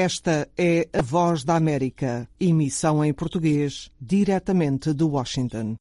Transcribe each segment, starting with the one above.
Esta é a Voz da América, emissão em português, diretamente de Washington.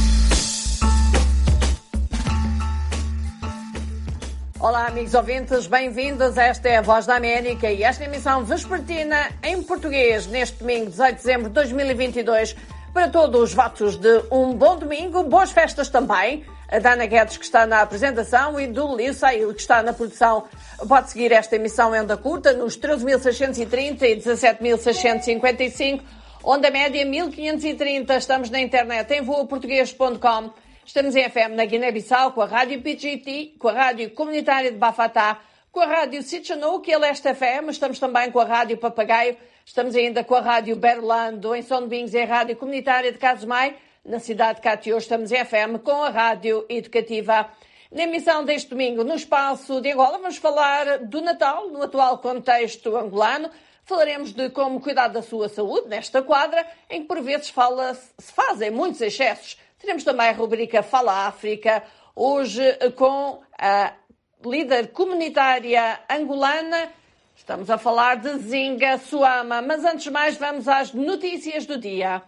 Olá, amigos ouvintes, bem-vindos. Esta é a Voz da América e esta emissão vespertina em português, neste domingo, 18 de dezembro de 2022. Para todos os votos de um bom domingo, boas festas também. A Dana Guedes, que está na apresentação, e do Liu Sail, que está na produção. Pode seguir esta emissão em onda curta nos 13.630 e 17.655, onda média 1.530. Estamos na internet em voaportuguês.com. Estamos em FM na Guiné-Bissau com a Rádio PGT, com a Rádio Comunitária de Bafatá, com a Rádio Sitchanouk e a Leste FM. Estamos também com a Rádio Papagaio. Estamos ainda com a Rádio Berlando em São Domingos e a Rádio Comunitária de Casumai. Na cidade de Catió estamos em FM com a Rádio Educativa. Na emissão deste domingo, no espaço de Angola, vamos falar do Natal, no atual contexto angolano. Falaremos de como cuidar da sua saúde nesta quadra, em que por vezes se fazem muitos excessos. Teremos também a rubrica Fala África, hoje com a líder comunitária angolana. Estamos a falar de Zinga Suama, mas antes de mais vamos às notícias do dia.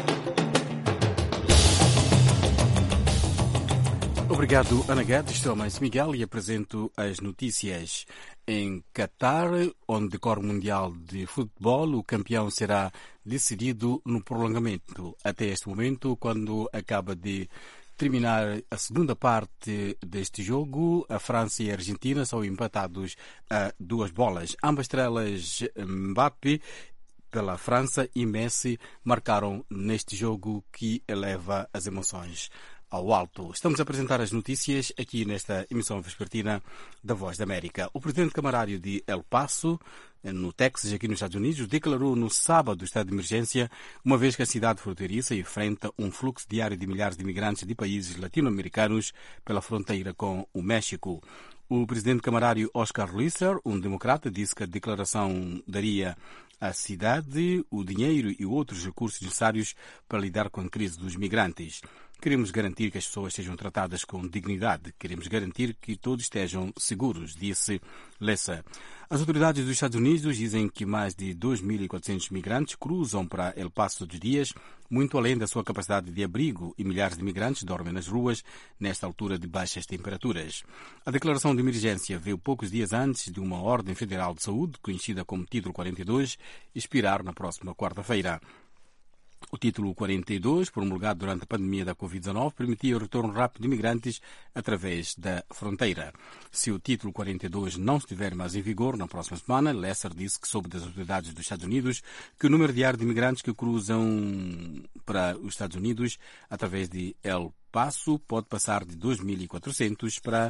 Obrigado, Ana Guedes. Sou Mãe Miguel e apresento as notícias. Em Qatar, onde decorre o Mundial de Futebol, o campeão será decidido no prolongamento. Até este momento, quando acaba de terminar a segunda parte deste jogo, a França e a Argentina são empatados a 2 bolas. Ambas estrelas, Mbappé pela França e Messi, marcaram neste jogo que eleva as emoções ao alto. Estamos a apresentar as notícias aqui nesta emissão vespertina da Voz da América. O presidente camarário de El Paso, no Texas, aqui nos Estados Unidos, declarou no sábado o estado de emergência, uma vez que a cidade fronteiriça enfrenta um fluxo diário de milhares de imigrantes de países latino-americanos pela fronteira com o México. O presidente camarário Oscar Lisser, um democrata, disse que a declaração daria à cidade o dinheiro e outros recursos necessários para lidar com a crise dos migrantes. Queremos garantir que as pessoas sejam tratadas com dignidade. Queremos garantir que todos estejam seguros, disse Lessa. As autoridades dos Estados Unidos dizem que mais de 2.400 migrantes cruzam para El Paso todos os dias, muito além da sua capacidade de abrigo, e milhares de migrantes dormem nas ruas nesta altura de baixas temperaturas. A declaração de emergência veio poucos dias antes de uma ordem federal de saúde, conhecida como Título 42, expirar na próxima quarta-feira. O Título 42, promulgado durante a pandemia da Covid-19, permitia o retorno rápido de imigrantes através da fronteira. Se o Título 42 não estiver mais em vigor na próxima semana, Lesser disse que soube das autoridades dos Estados Unidos que o número diário de imigrantes que cruzam para os Estados Unidos através de El Paso pode passar de 2.400 para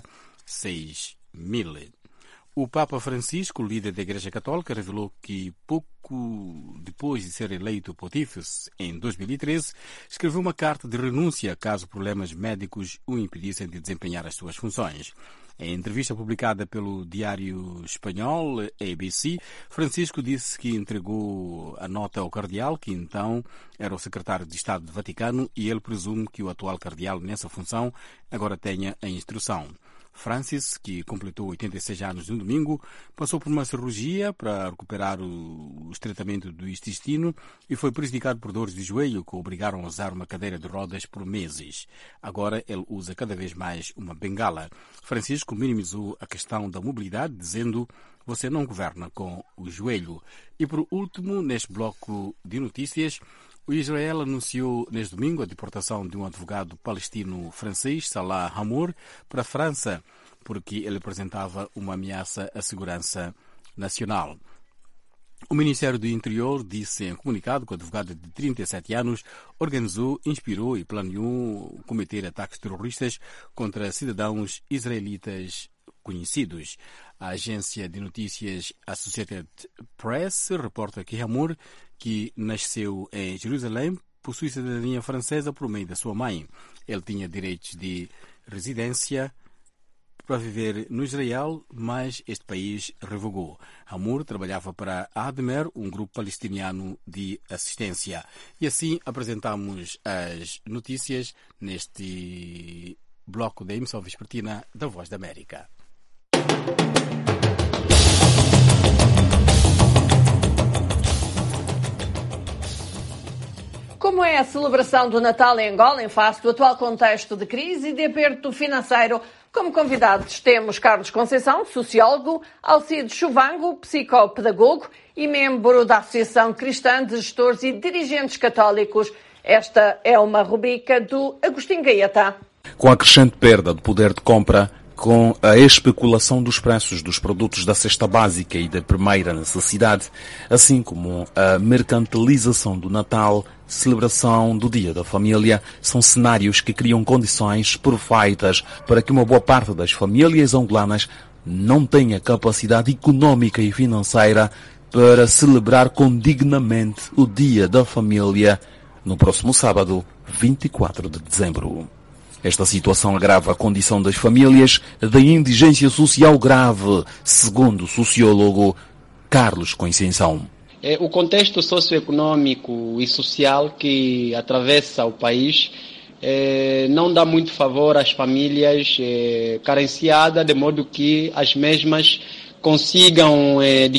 6.000. O Papa Francisco, líder da Igreja Católica, revelou que pouco depois de ser eleito pontífice em 2013, escreveu uma carta de renúncia caso problemas médicos o impedissem de desempenhar as suas funções. Em entrevista publicada pelo diário espanhol ABC, Francisco disse que entregou a nota ao cardeal, que então era o secretário de Estado do Vaticano, e ele presume que o atual cardeal nessa função agora tenha a instrução. Francis, que completou 86 anos no domingo, passou por uma cirurgia para recuperar o estreitamento do intestino e foi prejudicado por dores de joelho que o obrigaram a usar uma cadeira de rodas por meses. Agora ele usa cada vez mais uma bengala. Francisco minimizou a questão da mobilidade, dizendo: "Você não governa com o joelho." E por último, neste bloco de notícias, o Israel anunciou neste domingo a deportação de um advogado palestino-francês, Salah Hamour, para a França, porque ele apresentava uma ameaça à segurança nacional. O Ministério do Interior disse em comunicado que o advogado de 37 anos organizou, inspirou e planeou cometer ataques terroristas contra cidadãos israelitas conhecidos. A agência de notícias Associated Press reporta que Hamour, que nasceu em Jerusalém, possui cidadania francesa por meio da sua mãe. Ele tinha direitos de residência para viver no Israel, mas este país revogou. Hamour trabalhava para a ADMER, um grupo palestiniano de assistência. E assim apresentamos as notícias neste bloco da emissão vespertina da Voz da América. Como é a celebração do Natal em Angola em face do atual contexto de crise e de aperto financeiro? Como convidados temos Carlos Conceição, sociólogo, Alcides Chuvango, psicopedagogo e membro da Associação Cristã de Gestores e Dirigentes Católicos. Esta é uma rubrica do Agostinho Gaeta. Com a crescente perda de poder de compra, com a especulação dos preços dos produtos da cesta básica e da primeira necessidade, assim como a mercantilização do Natal, celebração do Dia da Família, são cenários que criam condições perfeitas para que uma boa parte das famílias angolanas não tenha capacidade econômica e financeira para celebrar condignamente o Dia da Família no próximo sábado, 24 de dezembro. Esta situação agrava a condição das famílias da indigência social grave, segundo o sociólogo Carlos Conceição. O contexto socioeconômico e social que atravessa o país não dá muito favor às famílias carenciadas, de modo que as mesmas consigam,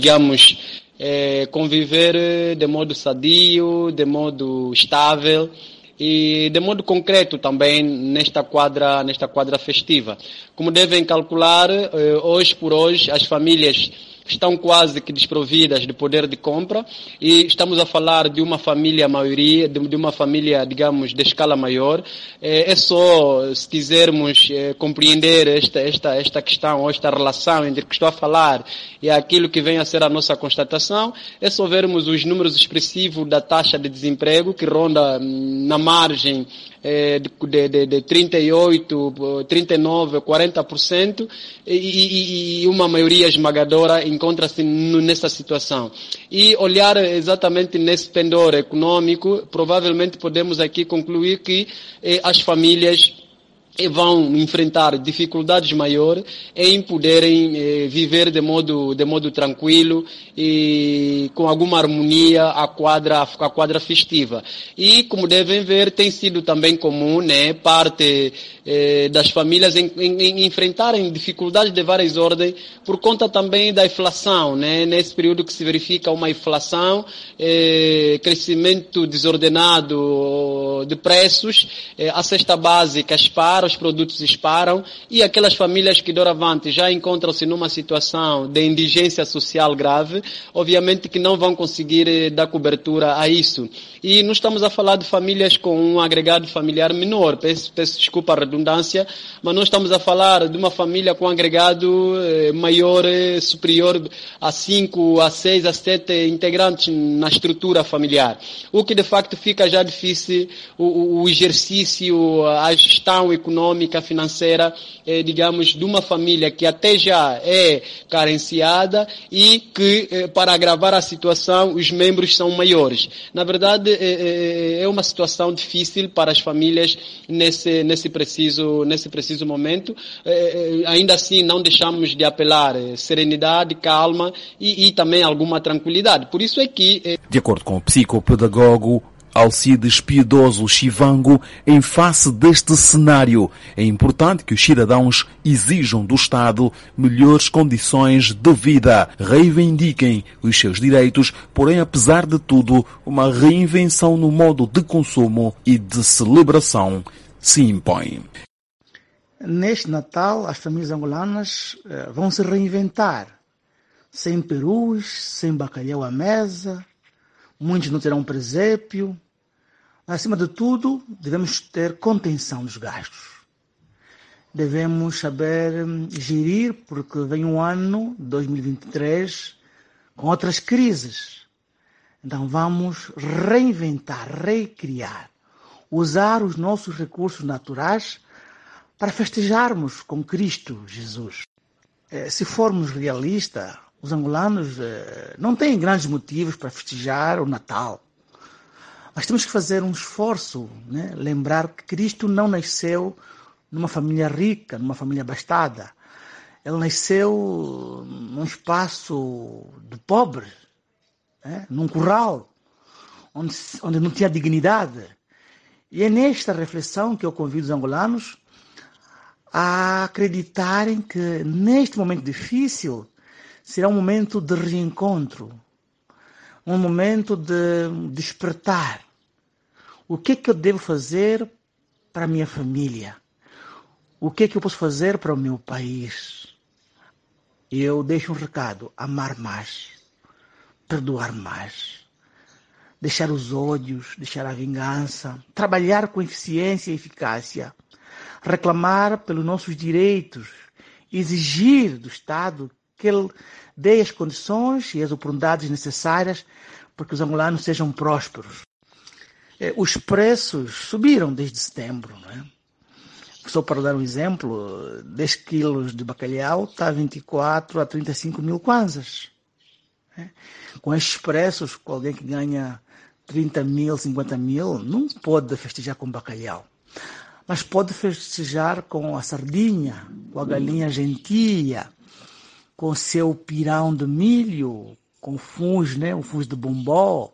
conviver de modo sadio, de modo estável e de modo concreto também nesta quadra festiva. Como devem calcular, hoje por hoje as famílias estão quase que desprovidas de poder de compra e estamos a falar de uma família maioria, de uma família, digamos, de escala maior. É só, se quisermos compreender esta questão ou esta relação entre o que estou a falar e aquilo que vem a ser a nossa constatação, é só vermos os números expressivos da taxa de desemprego que ronda na margem de 38, 39, 40% e uma maioria esmagadora encontra-se nessa situação. E olhar exatamente nesse pendor econômico, provavelmente podemos aqui concluir que as famílias vão enfrentar dificuldades maiores em poderem viver de modo tranquilo e com alguma harmonia a quadra festiva. E, como devem ver, tem sido também comum, parte das famílias em enfrentarem dificuldades de várias ordens por conta também da inflação, nesse período que se verifica uma inflação, crescimento desordenado de preços, a cesta básica dispara, os produtos disparam e aquelas famílias que doravante já encontram-se numa situação de indigência social grave, obviamente que não vão conseguir dar cobertura a isso. E não estamos a falar de famílias com um agregado familiar menor, peço desculpa a redundância, mas não estamos a falar de uma família com um agregado maior, superior a 5, a 6, a 7 integrantes na estrutura familiar. O que de facto fica já difícil o exercício, a gestão econômica, financeira, digamos, de uma família que até já é carenciada e que, para agravar a situação, os membros são maiores. Na verdade, é uma situação difícil para as famílias nesse preciso momento. Ainda assim, não deixamos de apelar serenidade, calma e também alguma tranquilidade. Por isso é que... De acordo com o psicopedagogo Alcides Piedoso Chivango, em face deste cenário, é importante que os cidadãos exijam do Estado melhores condições de vida, reivindiquem os seus direitos, porém, apesar de tudo, uma reinvenção no modo de consumo e de celebração se impõe. Neste Natal, as famílias angolanas vão se reinventar, sem perus, sem bacalhau à mesa, muitos não terão presépio. Acima de tudo, devemos ter contenção dos gastos. Devemos saber gerir, porque vem um ano, 2023, com outras crises. Então vamos reinventar, recriar, usar os nossos recursos naturais para festejarmos com Cristo Jesus. Se formos realistas, os angolanos não têm grandes motivos para festejar o Natal. Mas temos que fazer um esforço, lembrar que Cristo não nasceu numa família rica, numa família abastada. Ele nasceu num espaço de pobres, num curral, onde não tinha dignidade. E é nesta reflexão que eu convido os angolanos a acreditarem que neste momento difícil será um momento de reencontro, um momento de despertar, O que é que eu devo fazer para a minha família? O que é que eu posso fazer para o meu país? Eu deixo um recado: amar mais, perdoar mais, deixar os ódios, deixar a vingança, trabalhar com eficiência e eficácia, reclamar pelos nossos direitos, exigir do Estado que ele dê as condições e as oportunidades necessárias para que os angolanos sejam prósperos. Os preços subiram desde setembro, não é? Só para dar um exemplo, 10 quilos de bacalhau está a 24 a 35 mil kwanzas. Com estes preços, alguém que ganha 30 mil, 50 mil, não pode festejar com bacalhau. Mas pode festejar com a sardinha, com a galinha gentia, com o seu pirão de milho, com o fungo, né? O fungo de bombó,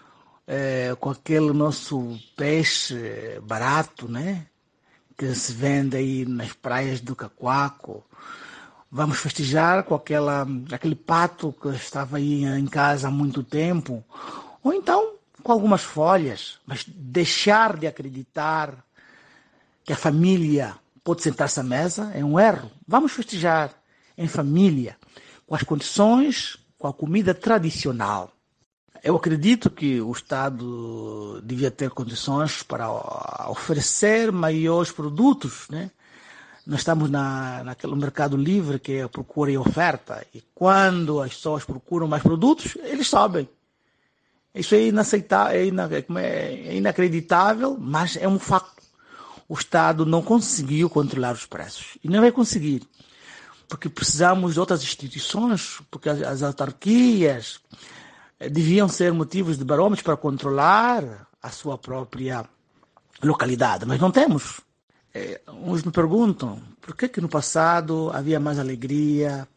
com aquele nosso peixe barato, né? Que se vende aí nas praias do Cacoaco. Vamos festejar com aquele pato que estava aí em casa há muito tempo. Ou então com algumas folhas. Mas deixar de acreditar que a família pode sentar-se à mesa é um erro. Vamos festejar em família, com as condições, com a comida tradicional. Eu acredito que o Estado devia ter condições para oferecer maiores produtos, né? Nós estamos naquele mercado livre que é procura e oferta. E quando as pessoas procuram mais produtos, eles sobem. Isso é inaceitável, é inacreditável, mas é um facto. O Estado não conseguiu controlar os preços. E não vai conseguir. Porque precisamos de outras instituições, porque as autarquias deviam ser motivos de barômetros para controlar a sua própria localidade, mas não temos. Uns me perguntam por que no passado havia mais alegria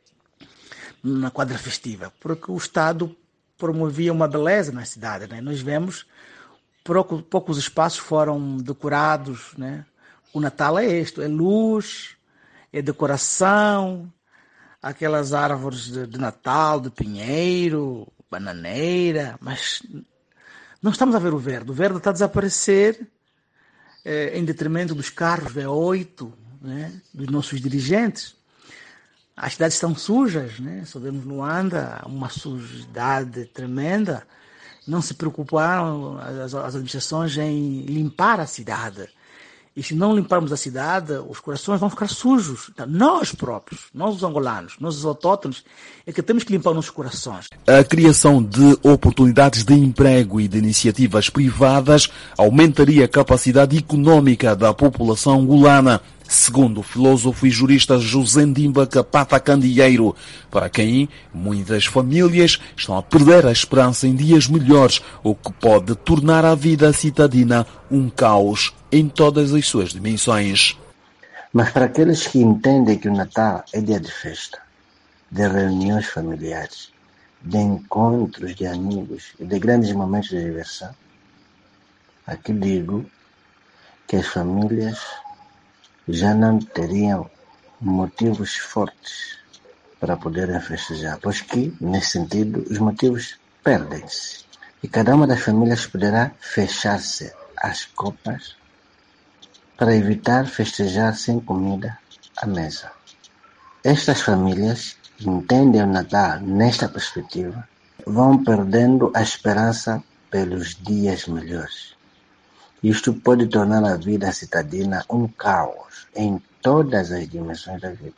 na quadra festiva. Porque o Estado promovia uma beleza na cidade, né? Nós vemos, poucos espaços foram decorados, né? O Natal é isto, é luz, é decoração, aquelas árvores de Natal, de pinheiro, bananeira, mas não estamos a ver o verde. O verde está a desaparecer em detrimento dos carros V8, né, dos nossos dirigentes. As cidades estão sujas, né? Só vemos Luanda, uma sujidade tremenda. Não se preocuparam as administrações em limpar a cidade. E se não limparmos a cidade, os corações vão ficar sujos. Então, nós próprios, nós os angolanos, nós os autóctonos, é que temos que limpar os nossos corações. A criação de oportunidades de emprego e de iniciativas privadas aumentaria a capacidade econômica da população angolana, segundo o filósofo e jurista José Ndimba Kapata Candeeiro, para quem muitas famílias estão a perder a esperança em dias melhores, o que pode tornar a vida citadina um caos em todas as suas dimensões. Mas para aqueles que entendem que o Natal é dia de festa, de reuniões familiares, de encontros de amigos e de grandes momentos de diversão, aqui digo que as famílias já não teriam motivos fortes para poderem festejar, pois que, nesse sentido, os motivos perdem-se. E cada uma das famílias poderá fechar-se às copas para evitar festejar sem comida à mesa. Estas famílias que entendem o Natal nesta perspectiva vão perdendo a esperança pelos dias melhores. Isto pode tornar a vida citadina um caos em todas as dimensões da vida.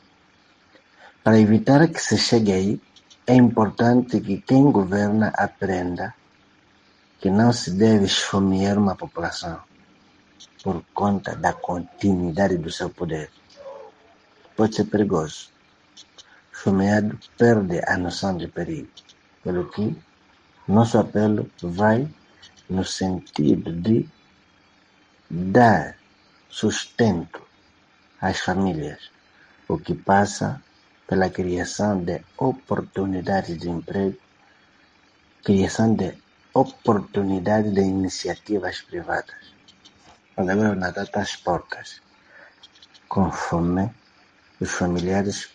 Para evitar que se chegue aí, é importante que quem governa aprenda que não se deve esfomear uma população por conta da continuidade do seu poder. Pode ser perigoso. O esfomeado perde a noção de perigo, pelo que nosso apelo vai no sentido de dar sustento às famílias, o que passa pela criação de oportunidades de emprego, criação de oportunidades de iniciativas privadas. Quando agora o Natal está às portas, com fome, os familiares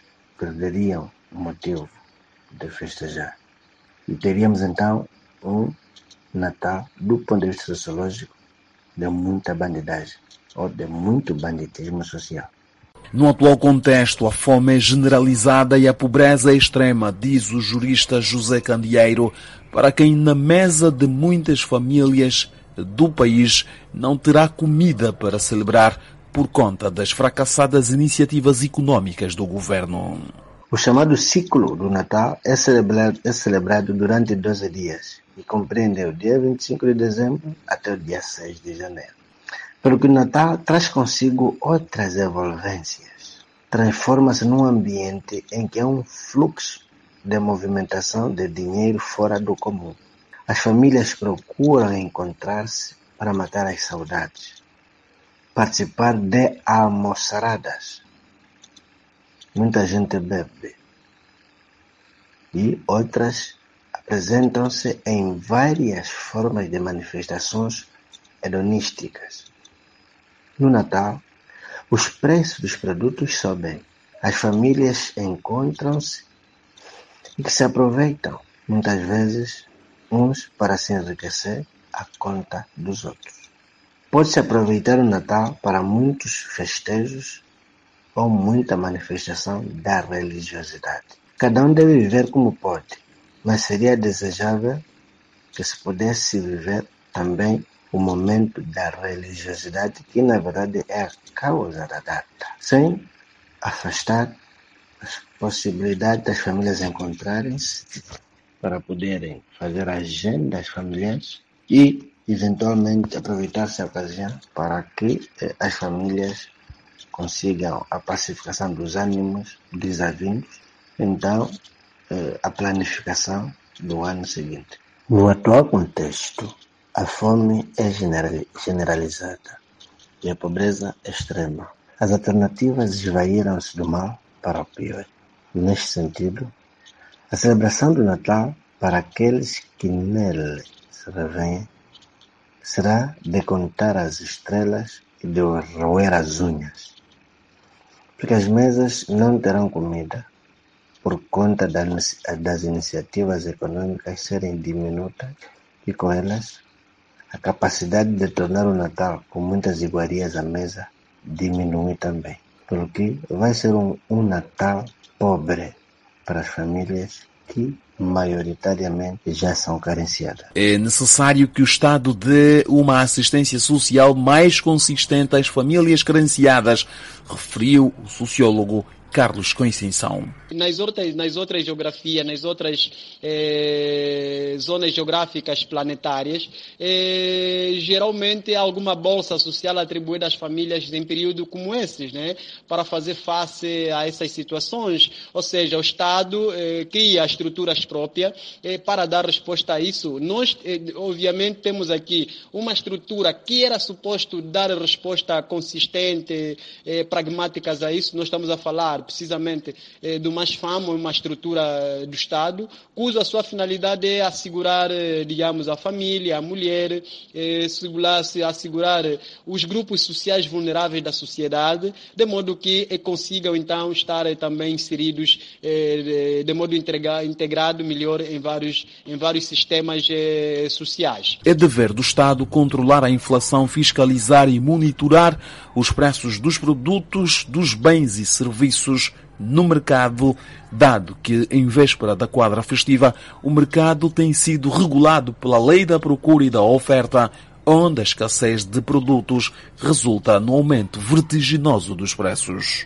perderiam o motivo de festejar. E teríamos então um Natal, do ponto de vista sociológico, de muita bandidagem ou de muito banditismo social. No atual contexto, a fome é generalizada e a pobreza é extrema, diz o jurista José Candeeiro, para quem na mesa de muitas famílias do país não terá comida para celebrar por conta das fracassadas iniciativas econômicas do governo. O chamado ciclo do Natal é celebrado durante 12 dias e compreende o dia 25 de dezembro até o dia 6 de janeiro. Pelo que o Natal traz consigo outras envolvências. Transforma-se num ambiente em que há um fluxo de movimentação de dinheiro fora do comum. As famílias procuram encontrar-se para matar as saudades, participar de almoçaradas. Muita gente bebe e outras apresentam-se em várias formas de manifestações hedonísticas. No Natal, os preços dos produtos sobem, as famílias encontram-se e que se aproveitam, muitas vezes, uns para se enriquecer à conta dos outros. Pode-se aproveitar o Natal para muitos festejos ou muita manifestação da religiosidade. Cada um deve viver como pode, mas seria desejável que se pudesse viver também o momento da religiosidade, que na verdade é a causa da data, sem afastar as possibilidades das famílias encontrarem-se para poderem fazer agendas familiares e, eventualmente, aproveitar-se a ocasião para que as famílias consigam a pacificação dos ânimos desavindos, então a planificação do ano seguinte. No atual contexto, a fome é generalizada e a pobreza extrema. As alternativas esvaíram-se do mal para o pior. Neste sentido, a celebração do Natal para aqueles que nele se revêem será de contar as estrelas e de roer as unhas, porque as mesas não terão comida por conta das iniciativas econômicas serem diminutas e com elas a capacidade de tornar o Natal com muitas iguarias à mesa diminui também, pelo que vai ser um Natal pobre para as famílias que maioritariamente já são carenciadas. É necessário que o Estado dê uma assistência social mais consistente às famílias carenciadas, referiu o sociólogo Carlos Conceição. Nas outras geografias, nas outras zonas geográficas planetárias, geralmente há alguma bolsa social atribuída às famílias em período como esses, né, para fazer face a essas situações. Ou seja, o Estado cria estruturas próprias para dar resposta a isso. Nós, obviamente, temos aqui uma estrutura que era suposto dar resposta consistente, pragmáticas a isso. Nós estamos a falar precisamente do MASFAM, uma estrutura do Estado, cuja sua finalidade é assegurar, digamos, a família, a mulher, assegurar os grupos sociais vulneráveis da sociedade, de modo que consigam, então, estar também inseridos de modo integrado melhor em vários sistemas sociais. É dever do Estado controlar a inflação, fiscalizar e monitorar os preços dos produtos, dos bens e serviços no mercado, dado que, em véspera da quadra festiva, o mercado tem sido regulado pela lei da procura e da oferta, onde a escassez de produtos resulta no aumento vertiginoso dos preços.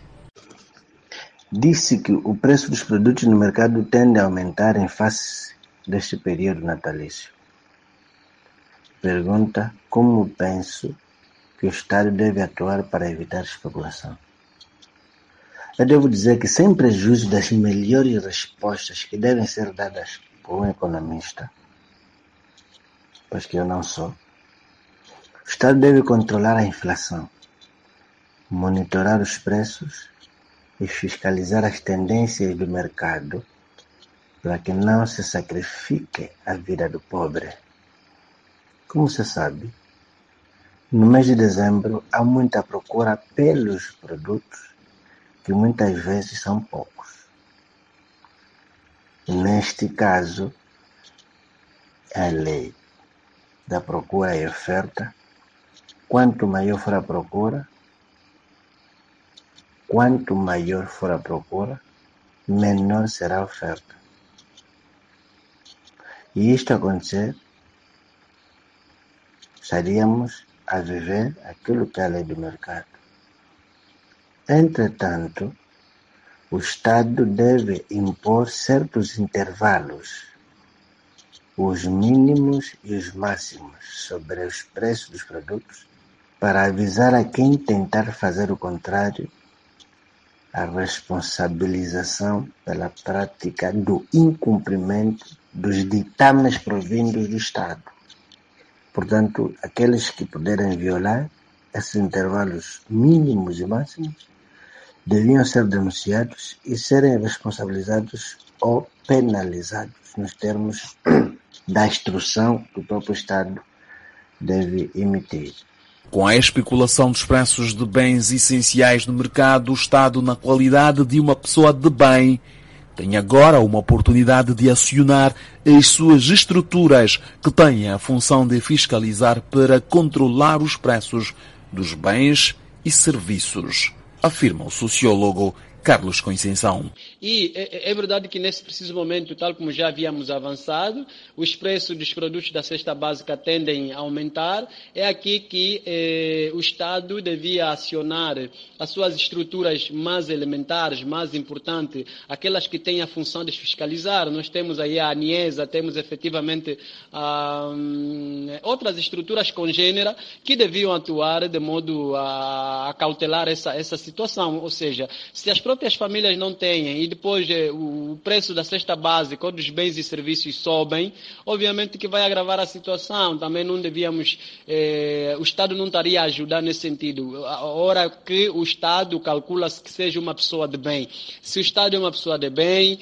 Disse que o preço dos produtos no mercado tende a aumentar em face deste período natalício. Pergunta como penso que o Estado deve atuar para evitar especulação. Eu devo dizer que, sem prejuízo das melhores respostas que devem ser dadas por um economista, pois que eu não sou, o Estado deve controlar a inflação, monitorar os preços e fiscalizar as tendências do mercado para que não se sacrifique a vida do pobre. Como se sabe, no mês de dezembro há muita procura pelos produtos que muitas vezes são poucos. Neste caso, é a lei. da procura e oferta. Quanto maior for a procura, menor será a oferta. E isto acontecer, estaríamos a viver aquilo que é a lei do mercado. Entretanto, o Estado deve impor certos intervalos, os mínimos e os máximos, sobre os preços dos produtos, para avisar a quem tentar fazer o contrário a responsabilização pela prática do incumprimento dos ditames provindos do Estado. Portanto, aqueles que puderem violar esses intervalos mínimos e máximos deviam ser denunciados e serem responsabilizados ou penalizados nos termos da instrução que o próprio Estado deve emitir. Com a especulação dos preços de bens essenciais no mercado, o Estado, na qualidade de uma pessoa de bem, tem agora uma oportunidade de acionar as suas estruturas que têm a função de fiscalizar para controlar os preços dos bens e serviços, afirma o sociólogo Carlos Conceição. E é verdade que nesse preciso momento, tal como já havíamos avançado, os preços dos produtos da cesta básica tendem a aumentar. É aqui que o Estado devia acionar as suas estruturas mais elementares, mais importantes, aquelas que têm a função de fiscalizar. Nós temos aí a ANIESA, temos efetivamente outras estruturas congêneras que deviam atuar de modo a cautelar essa situação. Ou seja, se as próprias famílias não têm e depois o preço da cesta básica ou dos bens e serviços sobem, obviamente que vai agravar a situação. Também não devíamos, o Estado não estaria a ajudar nesse sentido. A hora que o Estado calcula-se que seja uma pessoa de bem. Se o Estado é uma pessoa de bem,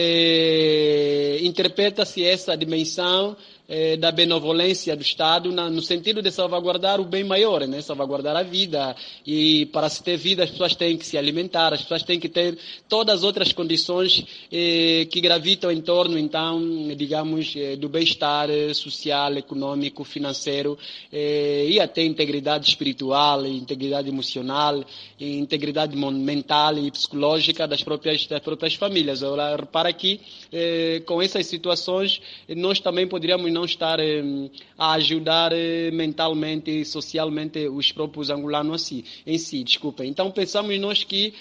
interpreta-se essa dimensão da benevolência do Estado no sentido de salvaguardar o bem maior, né? Salvaguardar a vida. E para se ter vida as pessoas têm que se alimentar, as pessoas têm que ter todas as outras condições que gravitam em torno, então, digamos, do bem-estar social, econômico, financeiro e até integridade espiritual, integridade emocional, integridade mental e psicológica das próprias famílias. Ora, repara que com essas situações nós também poderíamos não estar a ajudar mentalmente e socialmente os próprios angolanos em si. Desculpem. Então pensamos nós que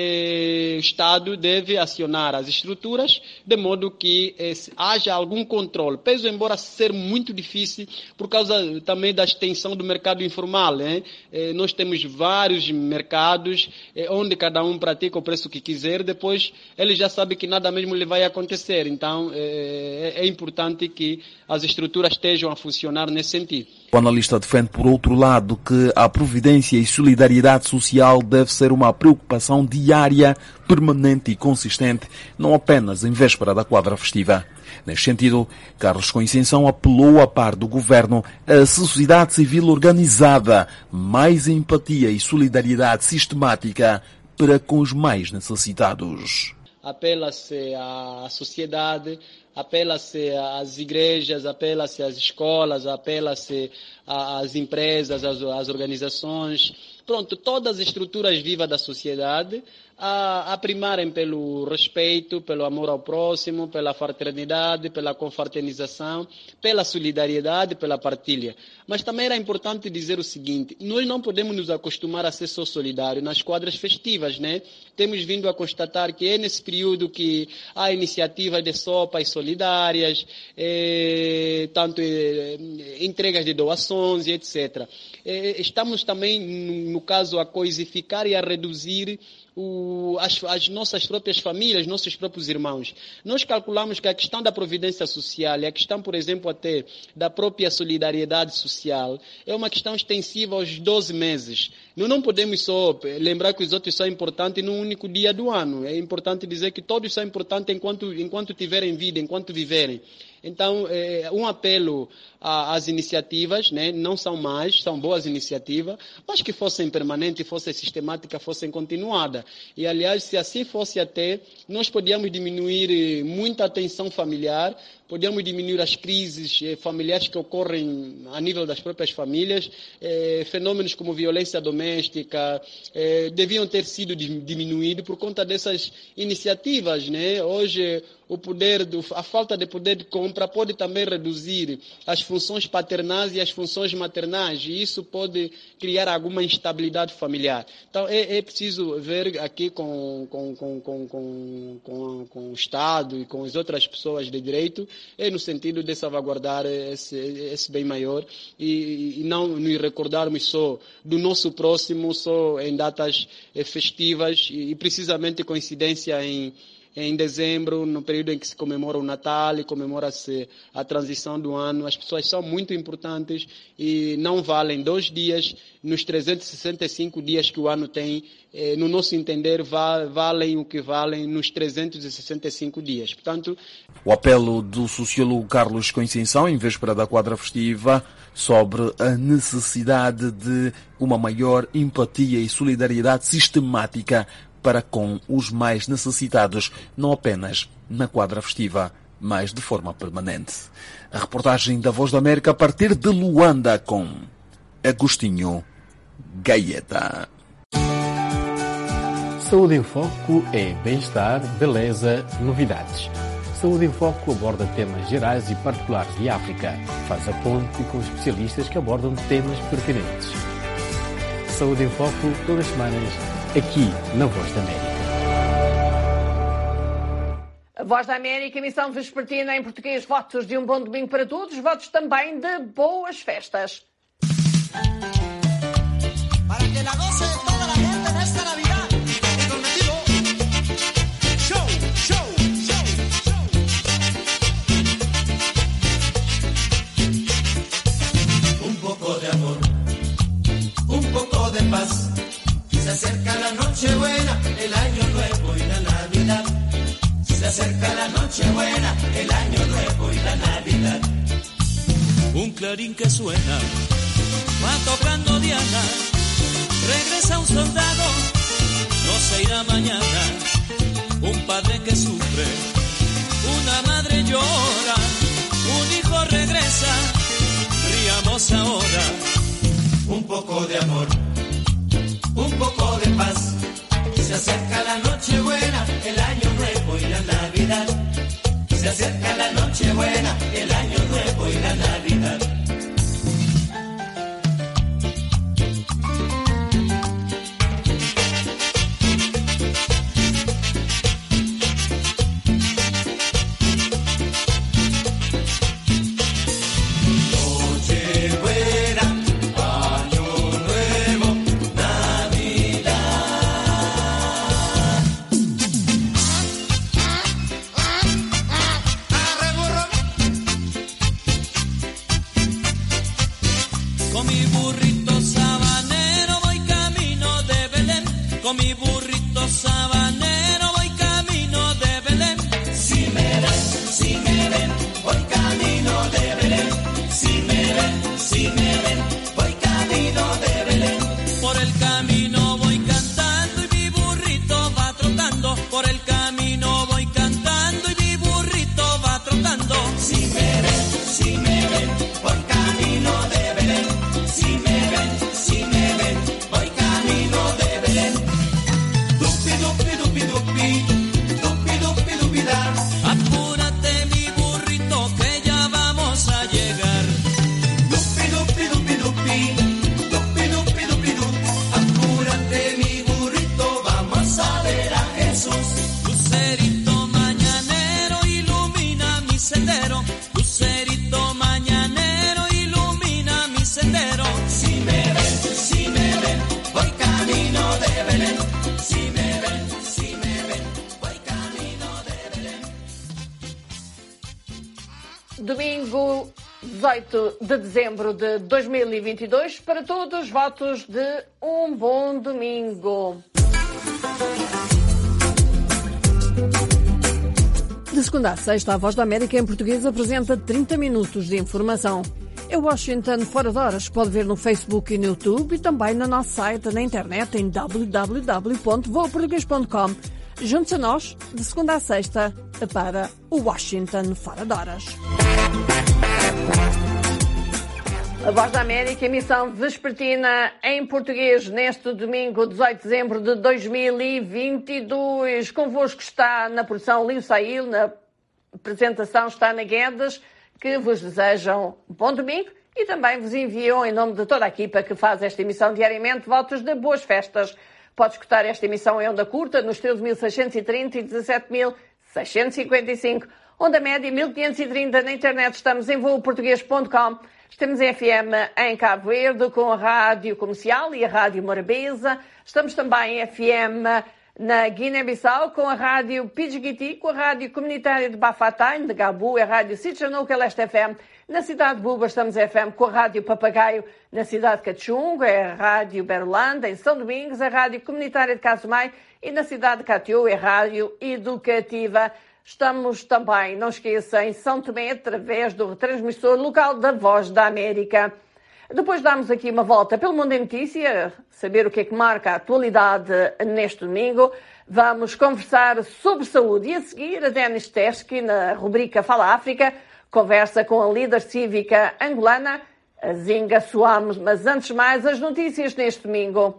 o Estado deve acionar as estruturas de modo que haja algum controle. Peso embora ser muito difícil por causa também da extensão do mercado informal. Né? Nós temos vários mercados onde cada um pratica o preço que quiser, depois ele já sabe que nada mesmo lhe vai acontecer. Então é importante que as estruturas estejam a funcionar nesse sentido. O analista defende, por outro lado, que a providência e solidariedade social deve ser uma preocupação diária, permanente e consistente, não apenas em véspera da quadra festiva. Neste sentido, Carlos Conceição apelou a par do governo à sociedade civil organizada, mais empatia e solidariedade sistemática para com os mais necessitados. Apela-se à sociedade, apela-se às igrejas, apela-se às escolas, apela-se às empresas, às organizações. Pronto, todas as estruturas vivas da sociedade a primarem pelo respeito, pelo amor ao próximo, pela fraternidade, pela confraternização, pela solidariedade, pela partilha. Mas também era importante dizer o seguinte, nós não podemos nos acostumar a ser só solidários nas quadras festivas, né? Temos vindo a constatar que é nesse período que há iniciativas de sopas solidárias, tanto entregas de doações e etc. Estamos também, no caso, a coisificar e a reduzir as nossas próprias famílias, nossos próprios irmãos. Nós calculamos que a questão da providência social e a questão, por exemplo, até da própria solidariedade social é uma questão extensiva aos 12 meses. Nós não podemos só lembrar que os outros são importantes num único dia do ano. É importante dizer que todos são importantes enquanto tiverem vida, enquanto viverem. Então, um apelo às iniciativas, né? Não são mais, são boas iniciativas, mas que fossem permanentes, fossem sistemáticas, fossem continuadas. E, aliás, se assim fosse até, nós podíamos diminuir muita tensão familiar, podemos diminuir as crises familiares que ocorrem a nível das próprias famílias. Fenômenos como violência doméstica deviam ter sido diminuídos por conta dessas iniciativas, né? Hoje, a falta de poder de compra pode também reduzir as funções paternais e as funções maternais, e isso pode criar alguma instabilidade familiar. Então, é preciso ver aqui com o Estado e com as outras pessoas de direito, no sentido de salvaguardar esse bem maior e não nos recordarmos só do nosso próximo, só em datas festivas e precisamente coincidência em dezembro, no período em que se comemora o Natal e comemora-se a transição do ano. As pessoas são muito importantes e não valem 2 dias nos 365 dias que o ano tem. No nosso entender, valem o que valem nos 365 dias. Portanto, o apelo do sociólogo Carlos Conceição, em véspera da quadra festiva, sobre a necessidade de uma maior empatia e solidariedade sistemática para com os mais necessitados, não apenas na quadra festiva, mas de forma permanente. A reportagem da Voz da América a partir de Luanda com Agostinho Gaeta. Saúde em Foco é bem-estar, beleza, novidades. Saúde em Foco aborda temas gerais e particulares de África. Faz a ponte com especialistas que abordam temas pertinentes. Saúde em Foco, todas as semanas, aqui na Voz da América. A Voz da América, emissão vespertina em português. Votos de um bom domingo para todos. Votos também de boas festas. Para que la goce toda la gente nesta Navidad. Comprometido. Show, show, show, show. Un poco de amor, un poco de paz. Se acerca la Nochebuena, el Año Nuevo y la Navidad. Se acerca la Nochebuena, el Año Nuevo y la Navidad. Un clarín que suena, va tocando Diana. Regresa un soldado, no se irá mañana. Un padre que sufre, una madre llora. Un hijo regresa, riamos ahora. Un poco de amor, un poco de paz. Se acerca la Nochebuena, el Año Nuevo y la Navidad. Se acerca la Nochebuena, el Año Nuevo y la Navidad. Domingo 18 de dezembro de 2022. Para todos, votos de um bom domingo. De segunda a sexta, a Voz da América em português apresenta 30 minutos de informação. É Washington fora de horas. Pode ver no Facebook e no YouTube e também no nosso site na internet em www.voaportugues.com. Junte-se a nós, de segunda a sexta, para o Washington Fora de Horas. A Voz da América, emissão vespertina em português, neste domingo, 18 de dezembro de 2022. Convosco está na produção Lio Sail, na apresentação está na Guedes, que vos desejam um bom domingo e também vos enviam, em nome de toda a equipa que faz esta emissão diariamente, votos de boas festas. Pode escutar esta emissão em onda curta nos 13.630 e 17.655. Onda média 1530 na internet. Estamos em vooportuguês.com. Estamos em FM em Cabo Verde com a Rádio Comercial e a Rádio Morabeza. Estamos também em FM na Guiné-Bissau com a Rádio Pidgiti, com a Rádio Comunitária de Bafataim, de Gabu, a Rádio Sitchanuca Leste FM. Na cidade de Buba estamos em FM com a Rádio Papagaio, na cidade de Cachungo, é a Rádio Berlândia, em São Domingos, a Rádio Comunitária de Casumai e na cidade de Catiú é a Rádio Educativa. Estamos também, não esqueça, em São Tomé, através do retransmissor local da Voz da América. Depois damos aqui uma volta pelo Mundo em Notícia, saber o que é que marca a atualidade neste domingo. Vamos conversar sobre saúde e a seguir a Denis Teschke, na rubrica Fala África, conversa com a líder cívica angolana, a Zinga Suamos. Mas antes de mais, as notícias neste domingo.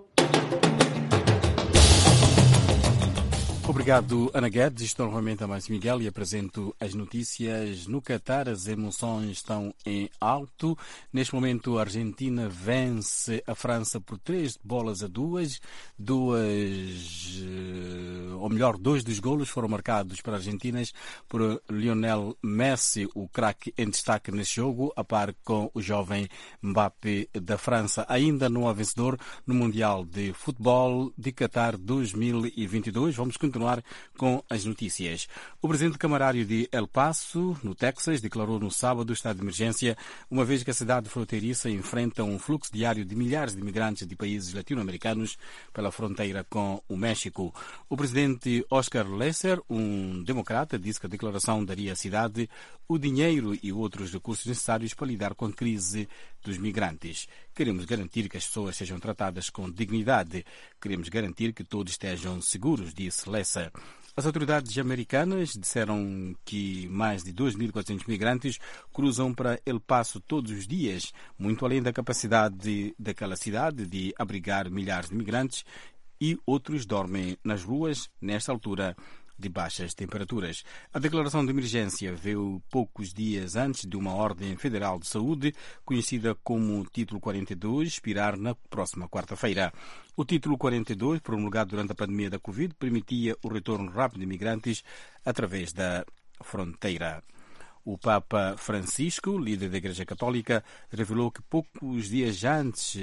Obrigado, Ana Guedes. Estou novamente a Márcio Miguel e apresento as notícias. No Catar, as emoções estão em alto. Neste momento, a Argentina vence a França por 3-2. Dois dos golos foram marcados para Argentinas por Lionel Messi, o craque em destaque neste jogo, a par com o jovem Mbappé da França. Ainda não há vencedor no Mundial de Futebol de Catar 2022. Vamos continuar com as notícias. O presidente camarário de El Paso, no Texas, declarou no sábado o estado de emergência, uma vez que a cidade fronteiriça enfrenta um fluxo diário de milhares de imigrantes de países latino-americanos pela fronteira com o México. O presidente Oscar Lesser, um democrata, disse que a declaração daria à cidade o dinheiro e outros recursos necessários para lidar com a crise dos migrantes. Queremos garantir que as pessoas sejam tratadas com dignidade. Queremos garantir que todos estejam seguros, disse Lesser. As autoridades americanas disseram que mais de 2.400 migrantes cruzam para El Paso todos os dias, muito além da capacidade daquela cidade de abrigar milhares de migrantes, e outros dormem nas ruas nesta altura de baixas temperaturas. A declaração de emergência veio poucos dias antes de uma ordem federal de saúde, conhecida como Título 42, expirar na próxima quarta-feira. O Título 42, promulgado durante a pandemia da Covid, permitia o retorno rápido de imigrantes através da fronteira. O Papa Francisco, líder da Igreja Católica, revelou que poucos dias antes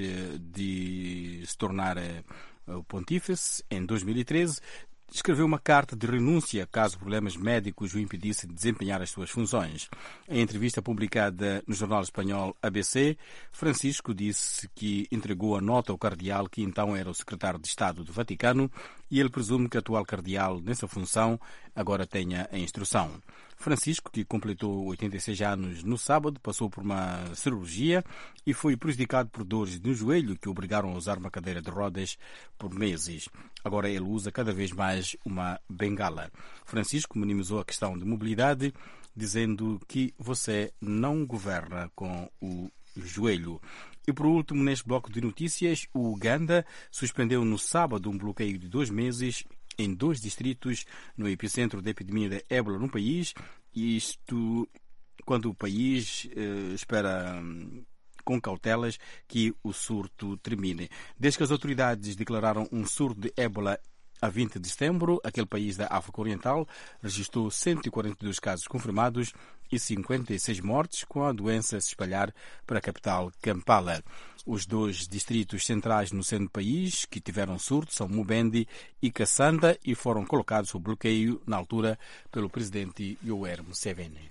de se tornar o pontífice, em 2013, escreveu uma carta de renúncia caso problemas médicos o impedissem de desempenhar as suas funções. Em entrevista publicada no jornal espanhol ABC, Francisco disse que entregou a nota ao cardeal, que então era o secretário de Estado do Vaticano, e ele presume que o atual cardeal nessa função agora tenha a instrução. Francisco, que completou 86 anos no sábado, passou por uma cirurgia e foi prejudicado por dores no joelho que o obrigaram a usar uma cadeira de rodas por meses. Agora ele usa cada vez mais uma bengala. Francisco minimizou a questão de mobilidade, dizendo que você não governa com o joelho. E por último, neste bloco de notícias, o Uganda suspendeu no sábado um bloqueio de 2 meses em 2 distritos no epicentro da epidemia de ébola no país, e isto quando o país espera com cautelas que o surto termine. Desde que as autoridades declararam um surto de ébola a 20 de setembro, aquele país da África Oriental registrou 142 casos confirmados e 56 mortes, com a doença a se espalhar para a capital Kampala. Os 2 distritos centrais no centro do país que tiveram surto são Mubende e Kassanda e foram colocados sob bloqueio na altura pelo presidente Yoweri Museveni.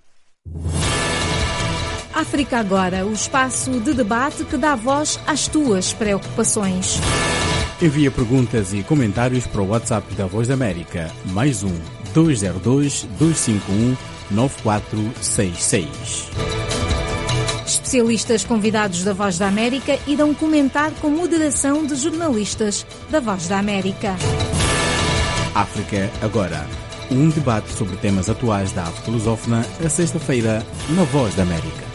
África Agora, o espaço de debate que dá voz às tuas preocupações. Envia perguntas e comentários para o WhatsApp da Voz da América, mais 1-202-251-9466. Especialistas convidados da Voz da América irão comentar com moderação de jornalistas da Voz da América. África Agora. Um debate sobre temas atuais da África lusófona, a sexta-feira, na Voz da América.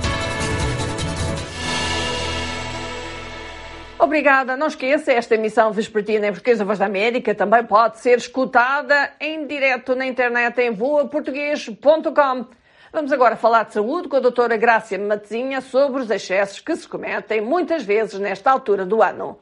Obrigada. Não esqueça, esta emissão vespertina em português da Voz da América também pode ser escutada em direto na internet em voaportugues.com. Vamos agora falar de saúde com a doutora Graça Matezinha sobre os excessos que se cometem muitas vezes nesta altura do ano.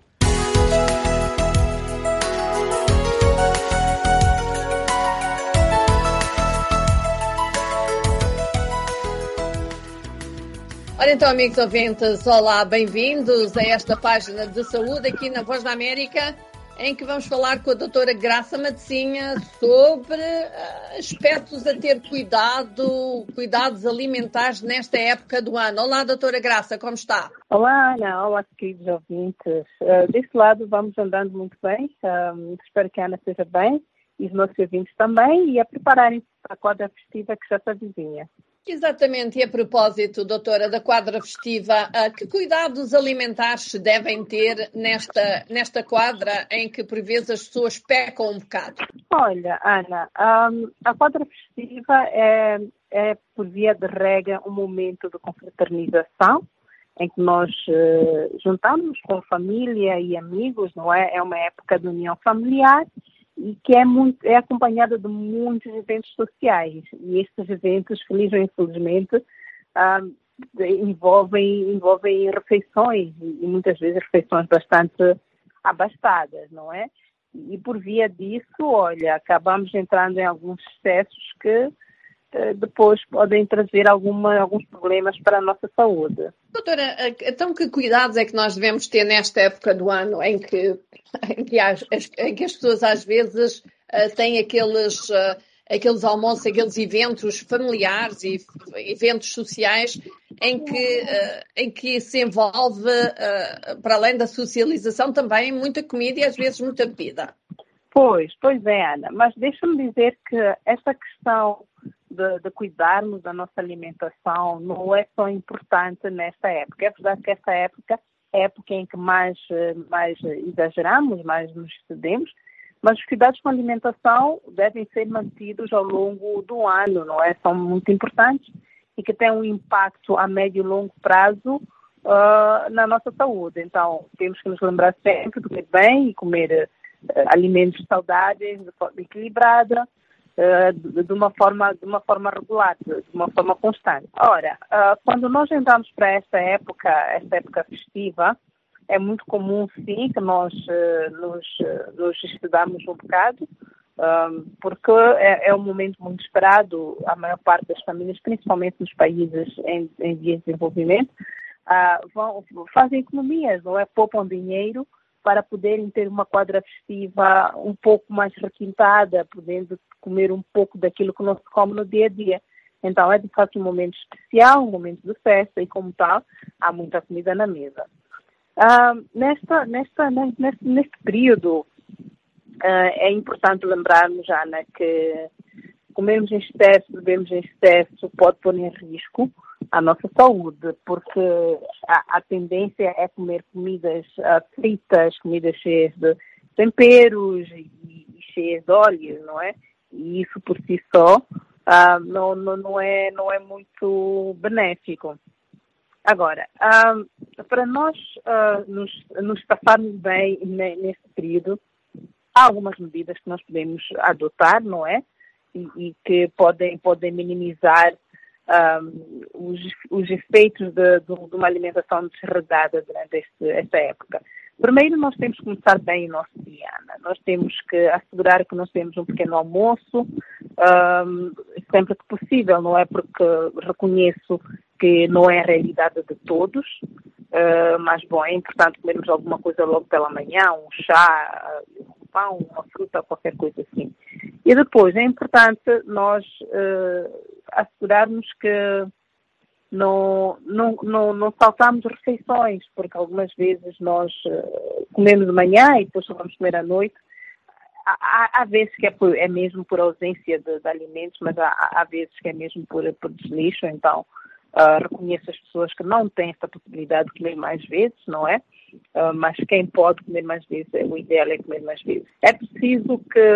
Ora então, amigos ouvintes, olá, bem-vindos a esta página de saúde aqui na Voz da América, em que vamos falar com a doutora Graça Matezinha sobre aspectos a ter cuidados alimentares nesta época do ano. Olá, doutora Graça, como está? Olá, Ana, olá, queridos ouvintes. Deste lado vamos andando muito bem, espero que a Ana esteja bem e os nossos ouvintes também, e a prepararem-se para a quadra festiva que já se avizinha. Exatamente, e a propósito, doutora, da quadra festiva, que cuidados alimentares se devem ter nesta quadra em que por vezes as pessoas pecam um bocado? Olha, Ana, a quadra festiva é por via de regra um momento de confraternização em que nós juntamos com a família e amigos, não é? É uma época de união familiar e que é acompanhada de muitos eventos sociais. E estes eventos, feliz ou infelizmente, envolvem refeições, e muitas vezes refeições bastante abastadas, não é? E por via disso, olha, acabamos entrando em alguns excessos que depois podem trazer alguns problemas para a nossa saúde. Doutora, então que cuidados é que nós devemos ter nesta época do ano em que as pessoas às vezes têm aqueles almoços, aqueles eventos familiares e eventos sociais em que se envolve, para além da socialização, também muita comida e às vezes muita bebida? Pois é, Ana, mas deixa-me dizer que esta questão de cuidarmos da nossa alimentação não é só importante nesta época. É verdade que esta época é a época em que mais exageramos, mais nos excedemos, mas os cuidados com a alimentação devem ser mantidos ao longo do ano, não é? São muito importantes e que têm um impacto a médio e longo prazo na nossa saúde. Então, temos que nos lembrar sempre de comer bem e comer alimentos saudáveis, de forma equilibrada, de uma forma regular, de uma forma constante. Ora, quando nós entramos para esta época festiva, é muito comum, sim, que nós nos estudamos um bocado, porque é um momento muito esperado. A maior parte das famílias, principalmente nos países em vias de desenvolvimento, fazem economias, não é? Poupam dinheiro para poderem ter uma quadra festiva um pouco mais requintada, podendo comer um pouco daquilo que não se come no dia a dia. Então, é de fato um momento especial, um momento de festa, e como tal, há muita comida na mesa. Neste período, é importante lembrarmos, Ana, que comermos em excesso, bebermos em excesso, pode pôr em risco a nossa saúde, porque a tendência é comer comidas fritas, comidas cheias de temperos e cheias de óleo, não é? E isso por si só não é muito benéfico. Agora, para nós nos passarmos bem neste período, há algumas medidas que nós podemos adotar, não é? E que podem minimizar os efeitos de uma alimentação desregrada durante esta época. Primeiro, nós temos que começar bem o nosso dia, Ana. Nós temos que assegurar que nós temos um pequeno almoço, sempre que possível, não é? Porque reconheço que não é a realidade de todos, mas, bom, é importante comermos alguma coisa logo pela manhã, um chá, um pão, uma fruta, qualquer coisa assim. E depois, é importante nós assegurarmos que não saltamos refeições, porque algumas vezes nós comemos de manhã e depois só vamos comer à noite. Há vezes que é mesmo por ausência de alimentos, mas há vezes que é mesmo por desleixo. Então, reconheço as pessoas que não têm esta possibilidade de comer mais vezes, não é? mas quem pode comer mais vezes, o ideal é comer mais vezes. É preciso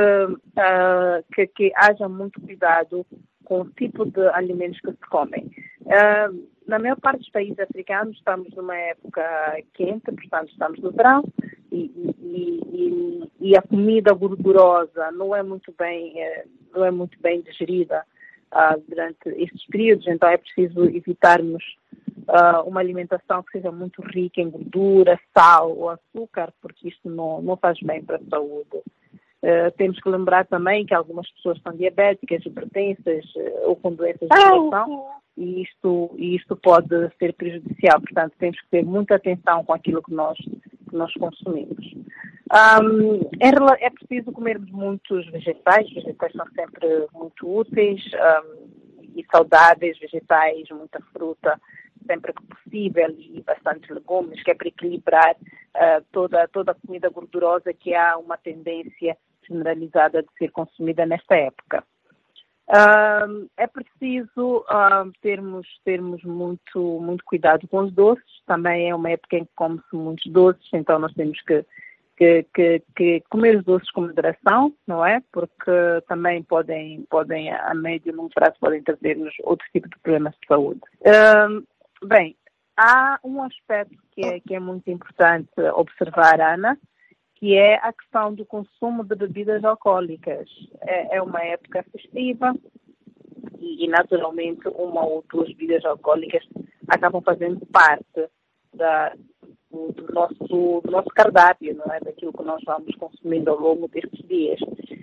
que haja muito cuidado com o tipo de alimentos que se comem. Na maior parte dos países africanos estamos numa época quente, portanto estamos no verão, e a comida gordurosa não é muito bem digerida durante estes períodos, então é preciso evitarmos uma alimentação que seja muito rica em gordura, sal ou açúcar, porque isto não faz bem para a saúde. Temos que lembrar também que algumas pessoas são diabéticas, hipertensas ou com doenças de coração, e isto pode ser prejudicial. Portanto, temos que ter muita atenção com aquilo que nós consumimos. É preciso comermos muitos vegetais. Vegetais são sempre muito úteis e saudáveis. Vegetais, muita fruta, sempre que possível, e bastante legumes, que é para equilibrar toda a comida gordurosa que há uma tendência generalizada de ser consumida nesta época. É preciso termos muito cuidado com os doces. Também é uma época em que come-se muitos doces, então nós temos que comer os doces com moderação, não é? Porque também podem a médio e longo prazo, podem trazer-nos outro tipo de problemas de saúde. Bem, há um aspecto que é muito importante observar, Ana, que é a questão do consumo de bebidas alcoólicas. É uma época festiva e naturalmente, uma ou duas bebidas alcoólicas acabam fazendo parte do nosso cardápio, não é? Daquilo que nós vamos consumindo ao longo destes dias.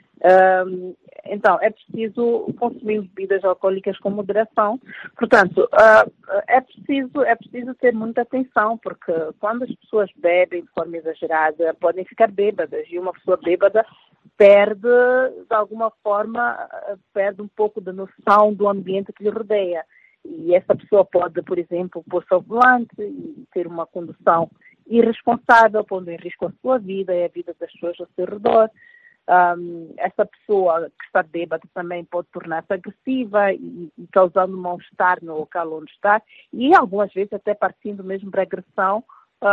Então, é preciso consumir bebidas alcoólicas com moderação. Portanto, é preciso ter muita atenção, porque quando as pessoas bebem de forma exagerada, podem ficar bêbadas, e uma pessoa bêbada perde, de alguma forma, um pouco da noção do ambiente que lhe rodeia. E essa pessoa pode, por exemplo, pôr-se ao volante e ter uma condução irresponsável, pondo em risco a sua vida e a vida das pessoas ao seu redor. Essa pessoa que está bêbada também pode tornar-se agressiva e causando mal-estar no local onde está, e algumas vezes até partindo mesmo para agressão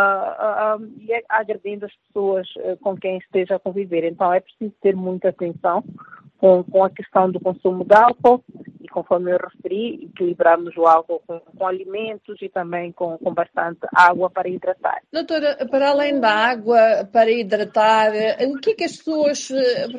e agredindo as pessoas com quem esteja a conviver. Então é preciso ter muita atenção com a questão do consumo de álcool, e conforme eu referi, equilibrarmos o álcool com alimentos e também com bastante água para hidratar. Doutora, para além da água para hidratar, o que é que as pessoas,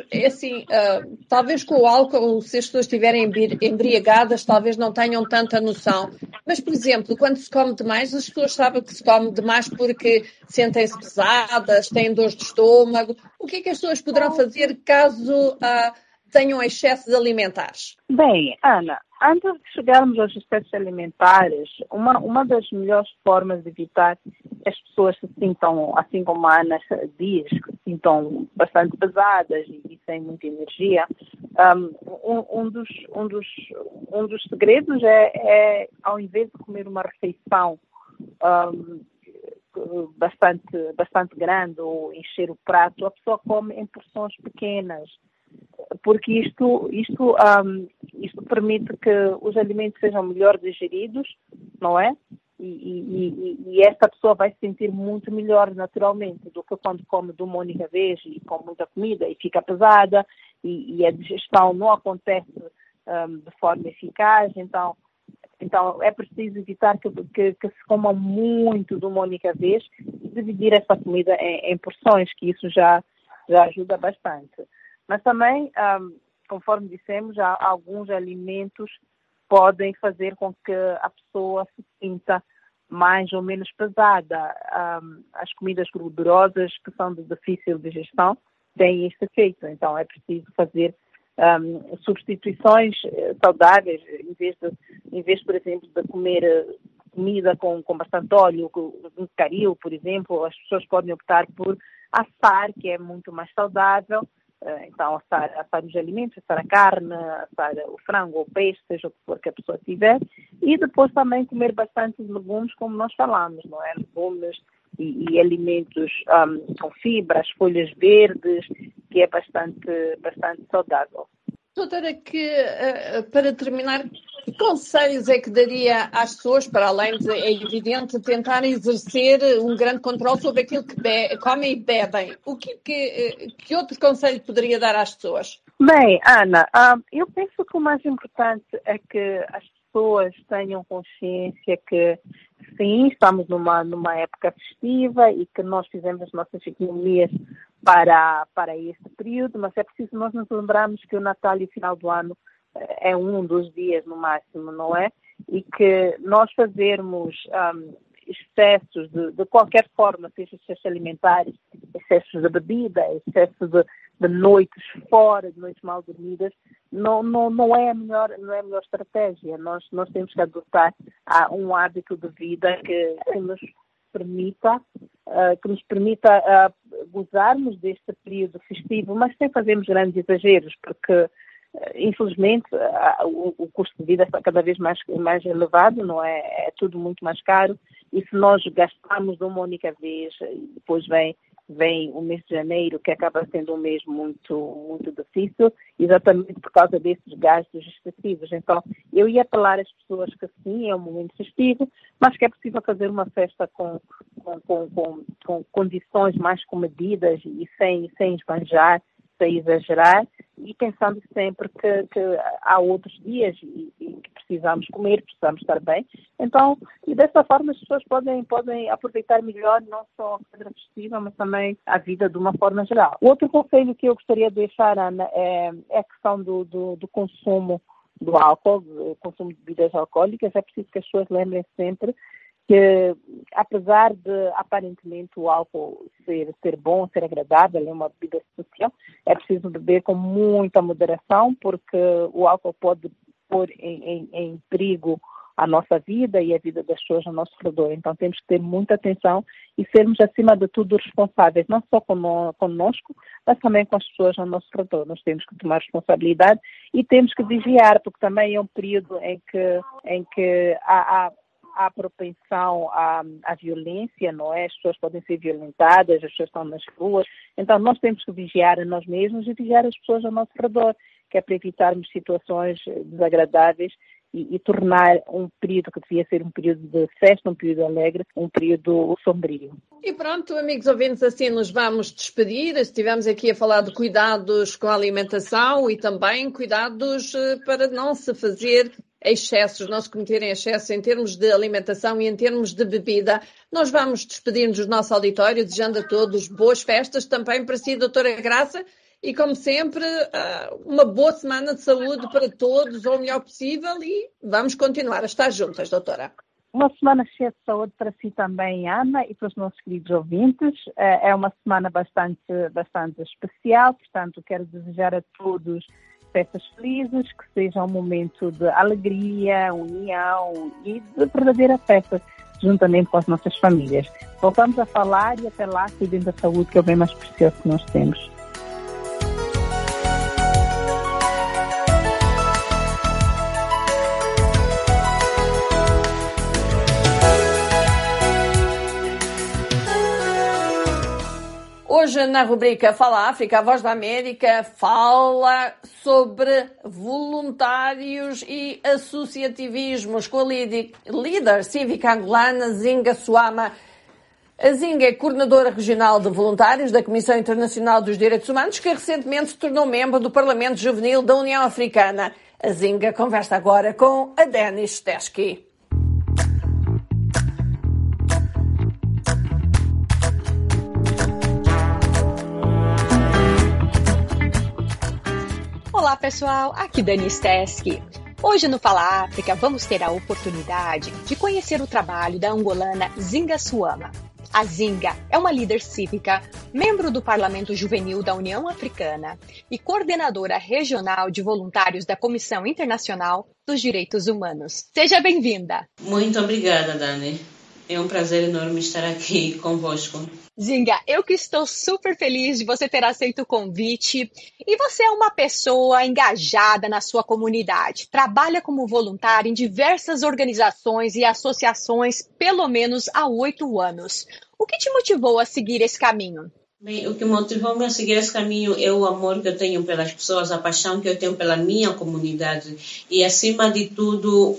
talvez com o álcool, se as pessoas estiverem embriagadas, talvez não tenham tanta noção, mas, por exemplo, quando se come demais, as pessoas sabem que se come demais porque sentem-se pesadas, têm dores de estômago. O que é que as pessoas poderão fazer caso tenham excessos alimentares? Bem, Ana, antes de chegarmos aos excessos alimentares, uma das melhores formas de evitar que as pessoas se sintam, assim como a Ana diz, que se sintam bastante pesadas e sem muita energia, um dos segredos é, ao invés de comer uma refeição bastante grande ou encher o prato, a pessoa come em porções pequenas, porque isto permite que os alimentos sejam melhor digeridos, não é? E esta pessoa vai se sentir muito melhor naturalmente do que quando come de uma única vez e com muita comida e fica pesada e a digestão não acontece de forma eficaz. Então é preciso evitar que se coma muito de uma única vez e dividir essa comida em porções, que isso já ajuda bastante. Mas também, conforme dissemos, há alguns alimentos podem fazer com que a pessoa se sinta mais ou menos pesada. As comidas gordurosas, que são de difícil digestão, têm este efeito. Então é preciso fazer substituições saudáveis, em vez, por exemplo, de comer comida com bastante óleo, um caril, por exemplo, as pessoas podem optar por assar, que é muito mais saudável. Então, assar os alimentos, assar a carne, assar o frango ou o peixe, seja o que for que a pessoa tiver, e depois também comer bastante legumes, como nós falamos, não é? Legumes e alimentos com fibras, folhas verdes, que é bastante saudável. Doutora, para terminar, Que conselhos é que daria às pessoas, para além de, é evidente, tentarem exercer um grande controle sobre aquilo que comem e bebem? Que outro conselho poderia dar às pessoas? Bem, Ana, eu penso que o mais importante é que as pessoas tenham consciência que, sim, estamos numa época festiva e que nós fizemos as nossas economias para este período, mas é preciso nós nos lembrarmos que o Natal e o final do ano é um dos dias no máximo, não é? E que nós fazermos excessos de qualquer forma, seja excessos alimentares, excessos de bebida, excessos de noites fora, de noites mal dormidas, não é a melhor estratégia. Nós temos que adotar um hábito de vida que nos permita gozarmos deste período festivo, mas sem fazermos grandes exageros, porque infelizmente o custo de vida está cada vez mais elevado, não é? É tudo muito mais caro, e se nós gastarmos de uma única vez e depois vem o mês de janeiro, que acaba sendo um mês muito, muito difícil, exatamente por causa desses gastos excessivos. Então, eu ia apelar às pessoas que sim, é um momento festivo, mas que é possível fazer uma festa com condições mais comedidas e sem esbanjar, sem exagerar, e pensando sempre que há outros dias e que precisamos comer, precisamos estar bem. Então, e dessa forma as pessoas podem aproveitar melhor não só a quadra festiva, mas também a vida de uma forma geral. Outro conselho que eu gostaria de deixar, Ana, é a questão do consumo do álcool, do consumo de bebidas alcoólicas. É preciso que as pessoas lembrem sempre que, apesar de aparentemente o álcool ser bom, ser agradável, é uma bebida social, é preciso beber com muita moderação, porque o álcool pode pôr em perigo a nossa vida e a vida das pessoas ao nosso redor. Então temos que ter muita atenção e sermos, acima de tudo, responsáveis, não só conosco, mas também com as pessoas ao nosso redor. Nós temos que tomar responsabilidade e temos que vigiar, porque também é um período em que há propensão à violência, não é? As pessoas podem ser violentadas, as pessoas estão nas ruas. Então, nós temos que vigiar a nós mesmos e vigiar as pessoas ao nosso redor, que é para evitarmos situações desagradáveis e tornar um período que devia ser um período de festa, um período alegre, um período sombrio. E pronto, amigos ouvintes, assim nos vamos despedir. Estivemos aqui a falar de cuidados com a alimentação e também cuidados para não se fazer excessos, não se cometerem excessos em termos de alimentação e em termos de bebida. Nós vamos despedir-nos do nosso auditório, desejando a todos boas festas também para si, doutora Graça, e como sempre, uma boa semana de saúde para todos, ou o melhor possível, e vamos continuar a estar juntas, doutora. Uma semana cheia de saúde para si também, Ana, e para os nossos queridos ouvintes. É uma semana bastante especial, portanto, quero desejar a todos festas felizes, que seja um momento de alegria, união e de verdadeira festa, juntamente com as nossas famílias. Voltamos a falar e até lá, cuidem da saúde, que é o bem mais precioso que nós temos. Hoje, na rubrica Fala África, a Voz da América fala sobre voluntários e associativismos com a líder cívica angolana Zinga Suama. A Zinga é coordenadora regional de voluntários da Comissão Internacional dos Direitos Humanos, que recentemente se tornou membro do Parlamento Juvenil da União Africana. A Zinga conversa agora com a Denis Teschke. Olá pessoal, aqui Dani Steski. Hoje no Fala África vamos ter a oportunidade de conhecer o trabalho da angolana Zinga Suama. A Zinga é uma líder cívica, membro do Parlamento Juvenil da União Africana e coordenadora regional de voluntários da Comissão Internacional dos Direitos Humanos. Seja bem-vinda! Muito obrigada, Dani. É um prazer enorme estar aqui convosco. Zinga, eu que estou super feliz de você ter aceito o convite. E você é uma pessoa engajada na sua comunidade. Trabalha como voluntária em diversas organizações e associações pelo menos há 8 anos. O que te motivou a seguir esse caminho? Bem, o que motivou-me a seguir esse caminho é o amor que eu tenho pelas pessoas, a paixão que eu tenho pela minha comunidade e, acima de tudo,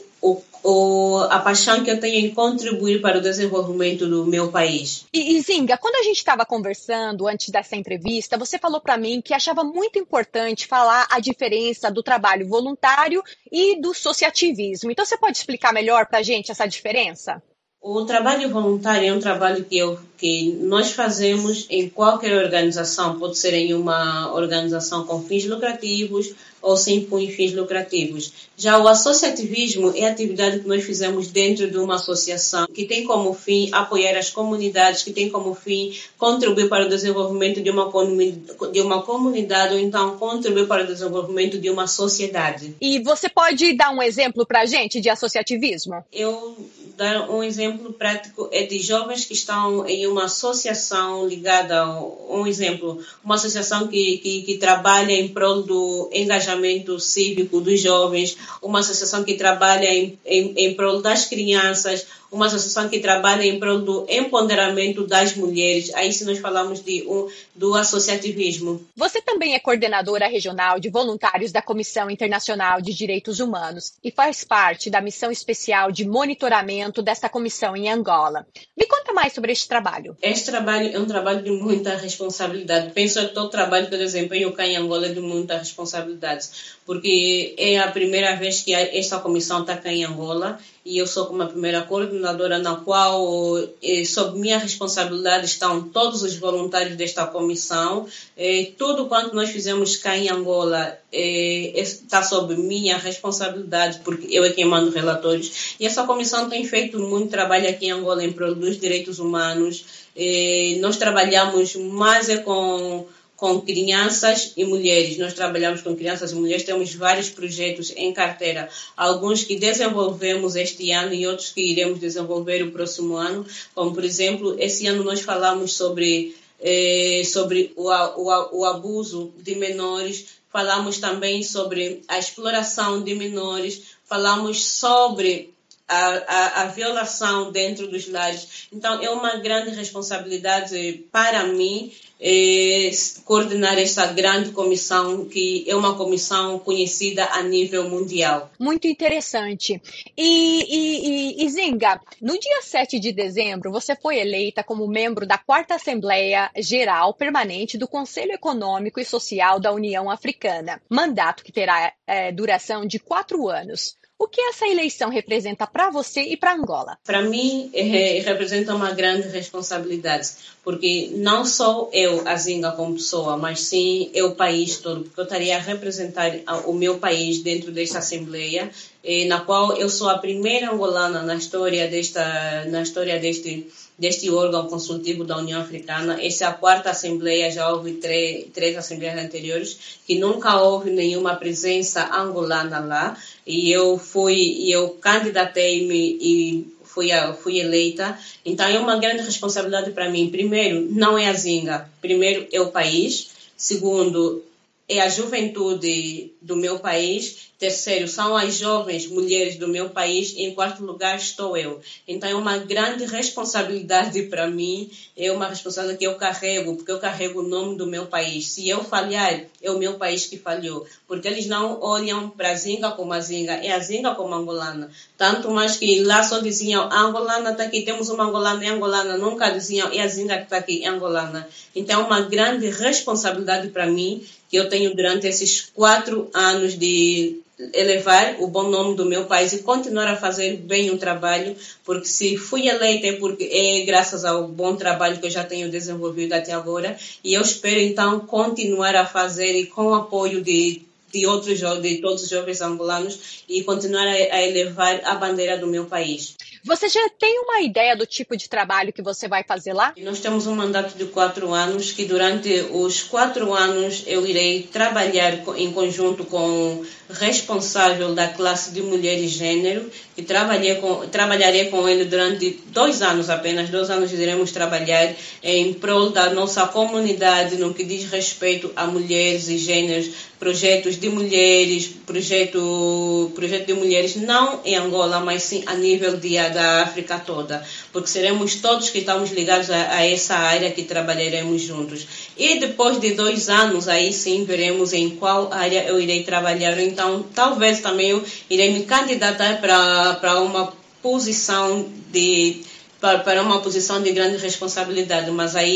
a paixão que eu tenho em contribuir para o desenvolvimento do meu país. E Zinga, quando a gente estava conversando antes dessa entrevista, você falou para mim que achava muito importante falar a diferença do trabalho voluntário e do associativismo. Então, você pode explicar melhor para a gente essa diferença? O trabalho voluntário é um trabalho que nós fazemos em qualquer organização, pode ser em uma organização com fins lucrativos ou sem fins lucrativos. Já o associativismo é a atividade que nós fizemos dentro de uma associação que tem como fim apoiar as comunidades, que tem como fim contribuir para o desenvolvimento de uma comunidade ou então contribuir para o desenvolvimento de uma sociedade. E você pode dar um exemplo para a gente de associativismo? Eu dar um exemplo prático é de jovens que estão em uma associação ligada uma associação que trabalha em prol do engajamento cívico dos jovens, uma associação que trabalha em prol das crianças, uma associação que trabalha em prol do empoderamento das mulheres. Aí sim nós falamos do associativismo. Você também é coordenadora regional de voluntários da Comissão Internacional de Direitos Humanos e faz parte da missão especial de monitoramento desta comissão em Angola. Me conta mais sobre este trabalho. Este trabalho é um trabalho de muita responsabilidade. Penso que todo trabalho que eu desempenho cá em Angola é de muita responsabilidade, porque é a primeira vez que esta comissão está cá em Angola e eu sou como a primeira coordenadora na qual, sob minha responsabilidade, estão todos os voluntários desta comissão. Tudo quanto nós fizemos cá em Angola está sob minha responsabilidade, porque eu é quem mando relatórios. E essa comissão tem feito muito trabalho aqui em Angola em prol dos direitos humanos. Nós trabalhamos mais com crianças e mulheres. Nós trabalhamos com crianças e mulheres, temos vários projetos em carteira, alguns que desenvolvemos este ano e outros que iremos desenvolver o próximo ano, como por exemplo, esse ano nós falamos sobre o abuso de menores, falamos também sobre a exploração de menores, falamos sobre a violação dentro dos lares. Então, é uma grande responsabilidade para mim coordenar essa grande comissão, que é uma comissão conhecida a nível mundial. Muito interessante. E Zinga, no dia 7 de dezembro, você foi eleita como membro da 4ª Assembleia Geral Permanente do Conselho Econômico e Social da União Africana, mandato que terá duração de 4 anos. O que essa eleição representa para você e para Angola? Para mim, representa uma grande responsabilidade, porque não só eu, a Zinga, como pessoa, mas sim o país todo, porque eu estaria a representar o meu país dentro desta Assembleia, na qual eu sou a primeira angolana na história deste órgão consultivo da União Africana. Essa é a 4ª Assembleia, já houve três assembleias anteriores, que nunca houve nenhuma presença angolana lá, e eu candidatei-me e fui eleita. Então é uma grande responsabilidade para mim. Primeiro, não é a Zinga, primeiro é o país, segundo, é a juventude do meu país, terceiro, são as jovens mulheres do meu país, e em quarto lugar estou eu. Então é uma grande responsabilidade para mim, é uma responsabilidade que eu carrego, porque eu carrego o nome do meu país. Se eu falhar, é o meu país que falhou, porque eles não olham para a Zinga como a Zinga, é a Zinga como a angolana. Tanto mais que lá só diziam, a angolana está aqui, temos uma angolana, é angolana, nunca diziam, é a Zinga que está aqui, é angolana. Então é uma grande responsabilidade para mim, que eu tenho durante esses 4 anos de elevar o bom nome do meu país e continuar a fazer bem o trabalho, porque se fui eleita é graças ao bom trabalho que eu já tenho desenvolvido até agora, e eu espero então continuar a fazer, e com o apoio de todos os jovens angolanos, e continuar a elevar a bandeira do meu país. Você já tem uma ideia do tipo de trabalho que você vai fazer lá? Nós temos um mandato de 4 anos, que durante os 4 anos eu irei trabalhar em conjunto com responsável da classe de mulher e gênero, e trabalharei com ele durante 2 anos apenas. 2 anos iremos trabalhar em prol da nossa comunidade no que diz respeito a mulheres e gêneros, projetos de mulheres, projeto de mulheres não em Angola, mas sim a nível da África toda, porque seremos todos que estamos ligados a essa área que trabalharemos juntos. E depois de 2 anos, aí sim veremos em qual área eu irei trabalhar. Então, talvez também eu irei me candidatar para uma posição de grande responsabilidade, mas aí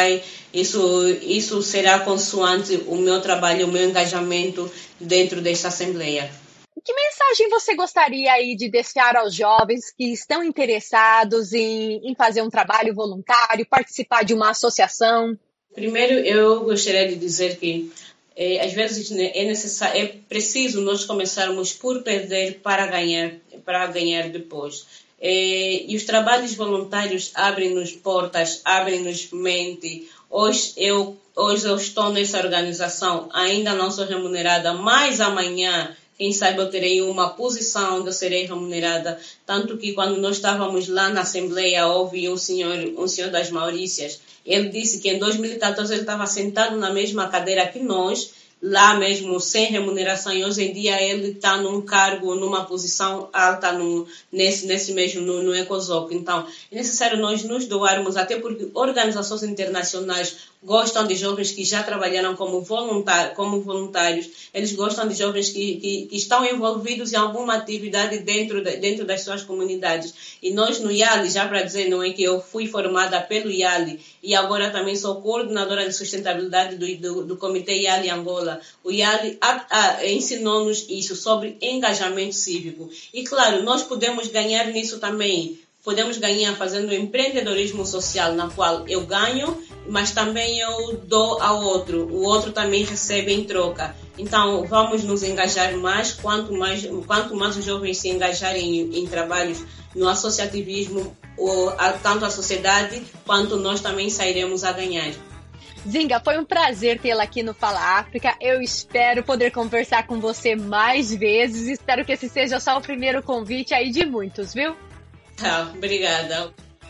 isso será consoante o meu trabalho, o meu engajamento dentro desta Assembleia. Que mensagem você gostaria aí de deixar aos jovens que estão interessados em fazer um trabalho voluntário, participar de uma associação? Primeiro, eu gostaria de dizer que às vezes é preciso nós começarmos por perder para ganhar depois. E os trabalhos voluntários abrem-nos portas, abrem-nos mente. Hoje eu estou nessa organização, ainda não sou remunerada, mas amanhã, quem sabe, eu terei uma posição onde eu serei remunerada. Tanto que quando nós estávamos lá na Assembleia, houve um senhor das Maurícias. Ele disse que em 2014 ele estava sentado na mesma cadeira que nós, lá mesmo, sem remuneração, e hoje em dia ele está num cargo, numa posição alta nesse mesmo, no ECOSOC. Então, é necessário nós nos doarmos, até porque organizações internacionais gostam de jovens que já trabalharam como voluntários, eles gostam de jovens que estão envolvidos em alguma atividade dentro das suas comunidades. E nós no IALI, já para dizer, não é que eu fui formada pelo IALI e agora também sou coordenadora de sustentabilidade do Comitê IALI Angola. O IALI ensinou-nos isso sobre engajamento cívico. E claro, nós podemos ganhar nisso também. Podemos ganhar fazendo empreendedorismo social, na qual eu ganho, mas também eu dou ao outro. O outro também recebe em troca. Então, vamos nos engajar mais. Quanto mais os jovens se engajarem em trabalhos no associativismo, tanto a sociedade quanto nós também sairemos a ganhar. Zinga, foi um prazer tê-la aqui no Fala África. Eu espero poder conversar com você mais vezes. Espero que esse seja só o primeiro convite aí de muitos, viu? Tá, obrigada.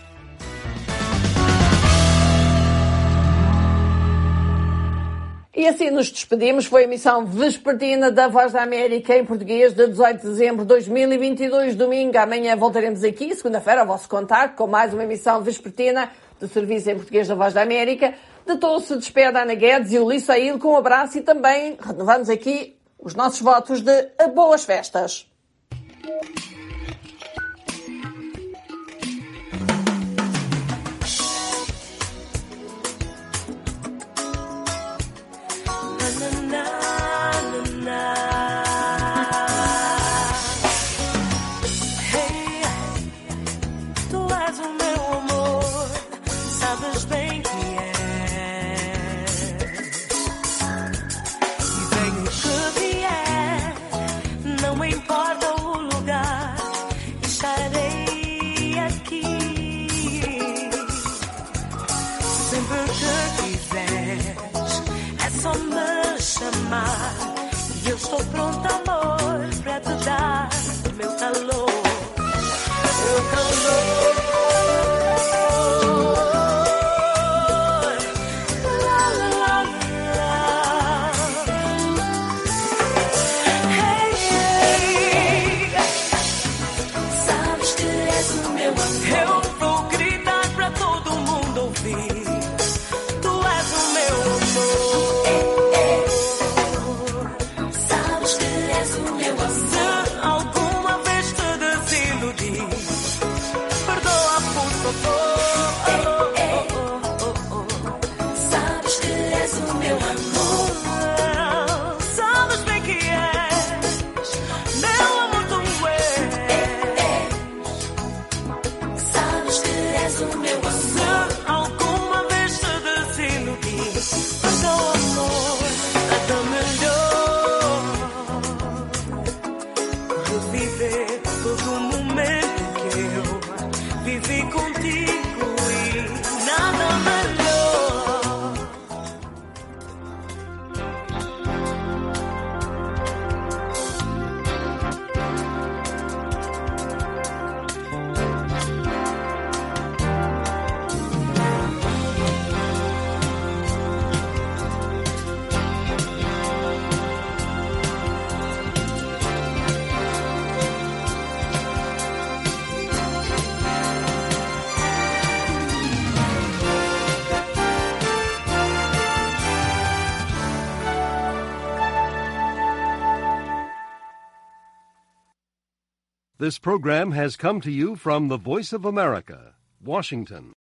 E assim nos despedimos. Foi a emissão vespertina da Voz da América em português de 18 de dezembro de 2022, domingo. Amanhã voltaremos aqui, segunda-feira, ao vosso contacto, com mais uma emissão vespertina do Serviço em Português da Voz da América. De todos se despede a Ana Guedes e o Ulisses Ail com um abraço e também renovamos aqui os nossos votos de boas festas. E eu estou pronta, amor, pra te dar meu calor, meu calor. La, la, la, la. Hey, hey. Sabes que és o meu amor. Eu vou gritar pra todo mundo ouvir. Tu és o meu amor. This program has come to you from the Voice of America, Washington.